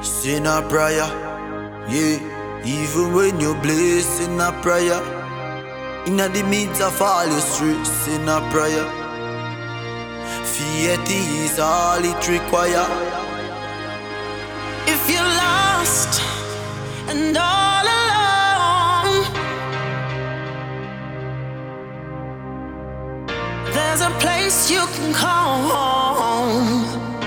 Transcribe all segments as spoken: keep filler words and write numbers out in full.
Sin a prayer, yeah. Even when you bless in a prayer, inna the midst of all your stress in a prayer, faith is all it require. If you're lost and all alone, there's a place you can call home.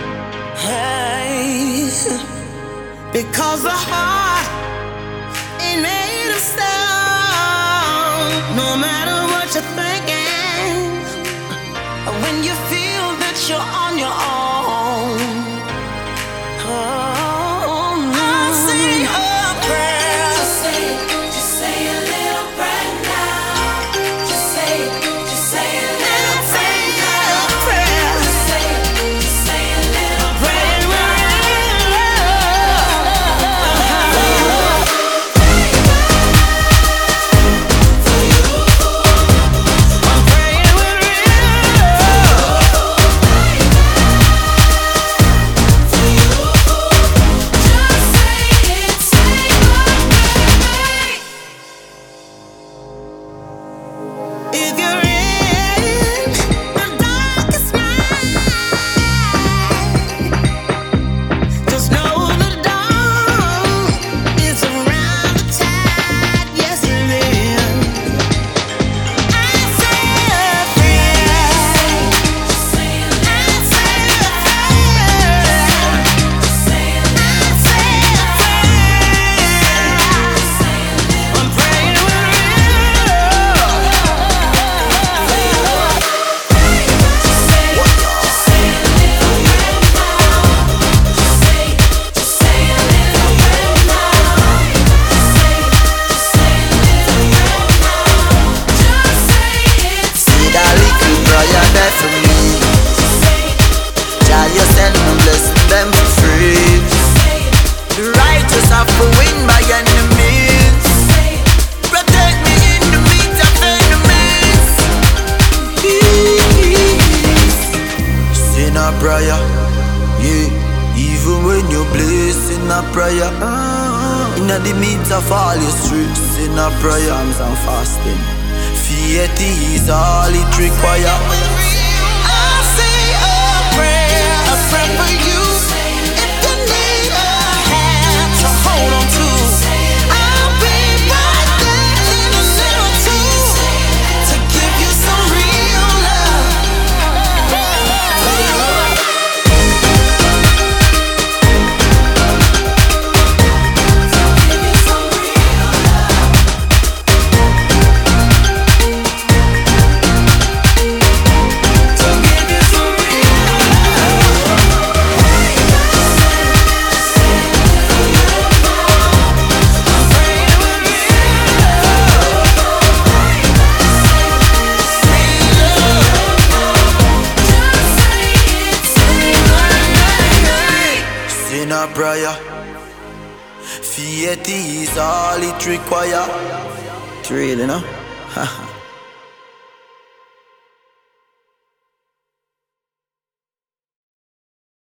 Hey, because the heart ain't made of stone. No matter what you're thinking, when you feel that you're on your own, oh, I'll say a prayer. Just say, just say a little prayer now. Just say, just say a little prayer now. Just say, just say a little prayer. Prayer, yeah. Even when you bless in a prayer, inna the midst of all your stress in a prayer, Psalms and fasting, faith is all it require. I'll say a prayer, a prayer for you. If you need a hand to hold on to, I'll be right there in the middle too, to give you some real love. In a prayer, faith is all it require. It's real, you know?